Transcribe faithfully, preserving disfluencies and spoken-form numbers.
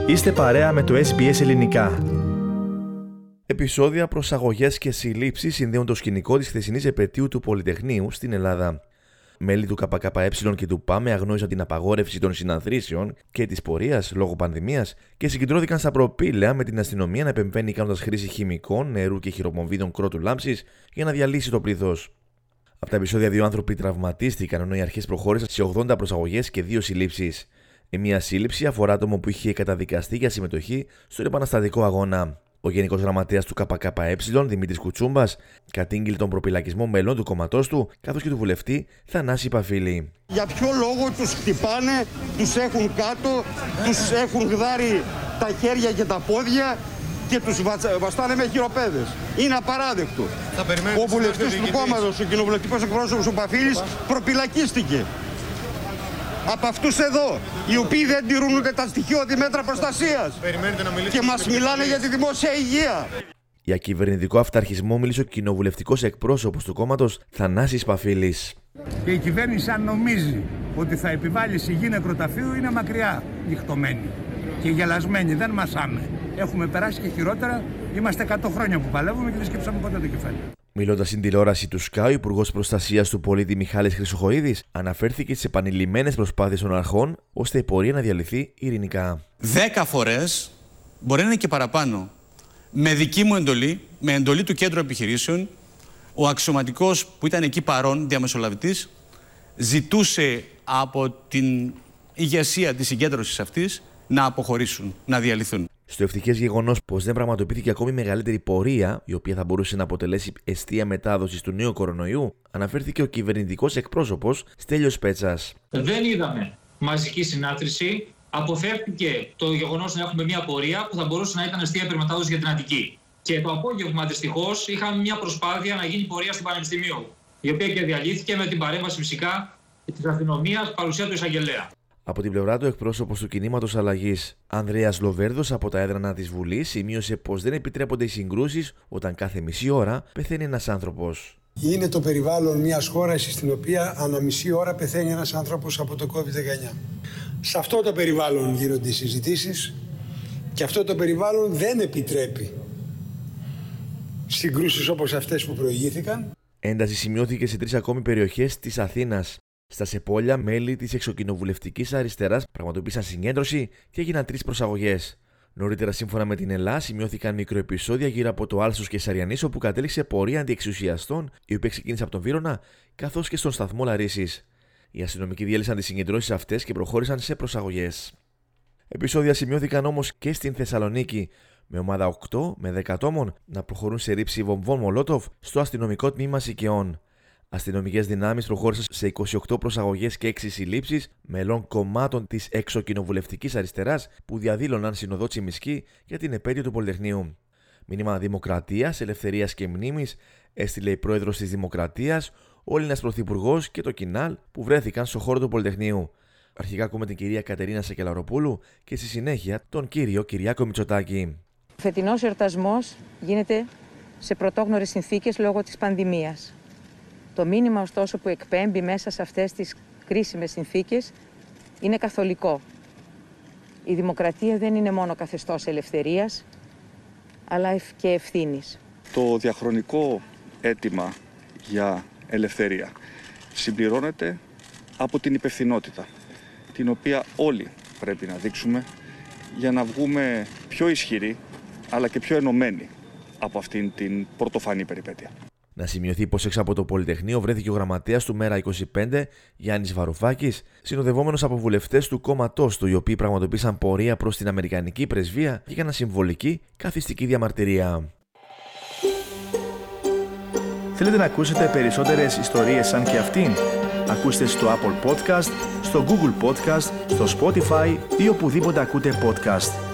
Είστε παρέα με το ες μπι ες Ελληνικά. Επεισόδια, προσαγωγές και συλλήψεις συνδέουν το σκηνικό της χθεσινής επετείου του Πολυτεχνείου στην Ελλάδα. Μέλη του ΚΚΕ και του ΠΑΜΕ αγνόησαν την απαγόρευση των συναθρήσεων και της πορείας λόγω πανδημίας και συγκεντρώθηκαν στα προπήλαια με την αστυνομία να επεμβαίνει κάνοντας χρήση χημικών, νερού και χειροπομβίδων κρότου λάμψης για να διαλύσει το πλήθος. Από τα επεισόδια, δύο άνθρωποι τραυματίστηκαν ενώ οι αρχές προχώρησαν σε ογδόντα προσαγωγές και δύο συλλήψεις. Η μία σύλληψη αφορά άτομο που είχε καταδικαστεί για συμμετοχή στον επαναστατικό αγώνα. Ο Γενικός Γραμματέας του ΚΚΕ, Δημήτρης Κουτσούμπας, κατήγγειλε τον προπυλακισμό μελών του κόμματός του, καθώς και του βουλευτή Θανάση Παφίλη. Για ποιο λόγο τους χτυπάνε, τους έχουν κάτω, τους έχουν γδάρει τα χέρια και τα πόδια και τους βαστάνε με χειροπέδες. Είναι απαράδεκτο. Ο βουλευτής του κόμματος, ο κοινοβουλευτικός εκπρόσωπος ο Παφίλης, προπυλακίστηκε από αυτούς εδώ, οι οποίοι δεν τηρούν ούτε τα στοιχειώδη μέτρα προστασίας και μας μιλάνε για τη δημόσια υγεία. Για κυβερνητικό αυταρχισμό μίλησε ο κοινοβουλευτικός εκπρόσωπος του κόμματος Θανάσης Παφίλης. Και η κυβέρνηση, αν νομίζει ότι θα επιβάλλει σιγή νεκροταφείου, είναι μακριά νυχτωμένη και γελασμένη. Δεν μασάμε. Έχουμε περάσει και χειρότερα. Είμαστε εκατό χρόνια που παλεύουμε και δεν σκέψαμε ποτέ το κεφάλι. Μιλώντας στην τηλεόραση του ΣΚΑ, ο Υπουργός Προστασίας του Πολίτη Μιχάλης Χρυσοχοΐδης αναφέρθηκε στις επανειλημμένες προσπάθειες των αρχών ώστε η πορεία να διαλυθεί ειρηνικά. Δέκα φορές, μπορεί να είναι και παραπάνω, με δική μου εντολή, με εντολή του Κέντρου Επιχειρήσεων, ο αξιωματικός που ήταν εκεί παρόν, διαμεσολαβητής, ζητούσε από την ηγεσία της συγκέντρωσης αυτής να αποχωρήσουν, να διαλυθούν. Στο ευτυχές γεγονός πως δεν πραγματοποιήθηκε ακόμη μεγαλύτερη πορεία, η οποία θα μπορούσε να αποτελέσει εστία μετάδοσης του νέου κορονοϊού, αναφέρθηκε ο κυβερνητικός εκπρόσωπος Στέλιος Πέτσας. Δεν είδαμε μαζική συνάθρηση. Αποφεύγηκε το γεγονός να έχουμε μια πορεία που θα μπορούσε να ήταν εστία περιμετάδοση για την Αττική. Και το απόγευμα, δυστυχώς, είχαμε μια προσπάθεια να γίνει πορεία στην Πανεπιστημίου, η οποία και διαλύθηκε με την παρέμβαση φυσικά της αστυνομίας, παρουσία του εισαγγελέα. Από την πλευρά του, εκπρόσωπος του Κινήματος Αλλαγής, Ανδρέας Λοβέρδος, από τα έδρανα της Βουλής, σημείωσε πως δεν επιτρέπονται οι συγκρούσεις όταν κάθε μισή ώρα πεθαίνει ένας άνθρωπος. Είναι το περιβάλλον μιας χώρας στην οποία ανά μισή ώρα πεθαίνει ένας άνθρωπος από το κόβιντ δεκαεννιά. Σε αυτό το περιβάλλον γίνονται οι συζητήσεις και αυτό το περιβάλλον δεν επιτρέπει συγκρούσεις όπως αυτές που προηγήθηκαν. Ένταση σημειώθηκε σε τρεις ακόμη περιοχές της Αθήνας. Στα Σεπόλια, μέλη της εξοκοινοβουλευτικής αριστεράς πραγματοποίησαν συγκέντρωση και έγιναν τρεις προσαγωγές. Νωρίτερα, σύμφωνα με την Ελλάδα, σημειώθηκαν μικροεπεισόδια γύρω από το Άλσος και Σαριανής, όπου κατέληξε πορεία αντιεξουσιαστών, η οποία ξεκίνησε από τον Βύρωνα, καθώς και στον σταθμό Λαρίσης. Οι αστυνομικοί διέλυσαν τις συγκεντρώσεις αυτές και προχώρησαν σε προσαγωγές. Επεισόδια σημειώθηκαν όμως και στην Θεσσαλονίκη, με ομάδα οκτώ με δέκα ατόμων να προχωρούν σε ρήψη βομβών Μολότοφ στο αστυνομικό τμήμα Σικαιών. Αστυνομικές δυνάμεις προχώρησαν σε είκοσι οκτώ προσαγωγές και έξι συλλήψεις μελών κομμάτων της εξοκοινοβουλευτικής αριστεράς που διαδήλωναν συνοδό Τσιμισκή για την επέτειο του Πολυτεχνείου. Μήνυμα δημοκρατίας, ελευθερίας και μνήμης έστειλε η πρόεδρος της Δημοκρατίας, ο Έλληνας Πρωθυπουργός και το Κινάλ που βρέθηκαν στο χώρο του Πολυτεχνείου. Αρχικά ακούμε την κυρία Κατερίνα Σακελαροπούλου και στη συνέχεια τον κύριο Κυριάκο Μητσοτάκη. Ο φετινός εορτασμός γίνεται σε πρωτόγνωρες συνθήκες λόγω της πανδημίας. Το μήνυμα ωστόσο που εκπέμπει μέσα σε αυτές τις κρίσιμες συνθήκες είναι καθολικό. Η δημοκρατία δεν είναι μόνο καθεστώς ελευθερίας, αλλά και ευθύνης. Το διαχρονικό αίτημα για ελευθερία συμπληρώνεται από την υπευθυνότητα, την οποία όλοι πρέπει να δείξουμε για να βγούμε πιο ισχυροί, αλλά και πιο ενωμένοι από αυτήν την πρωτοφανή περιπέτεια. Να σημειωθεί πως έξω από το Πολυτεχνείο βρέθηκε ο γραμματέας του Μέρα είκοσι πέντε, Γιάννης Βαρουφάκης, συνοδευόμενος από βουλευτές του κόμματός του, οι οποίοι πραγματοποίησαν πορεία προς την Αμερικανική πρεσβεία και έκαναν συμβολική καθιστική διαμαρτυρία. Θέλετε να ακούσετε περισσότερες ιστορίες σαν και αυτήν? Ακούστε στο Apple Podcast, στο Google Podcast, στο Spotify ή οπουδήποτε ακούτε podcast.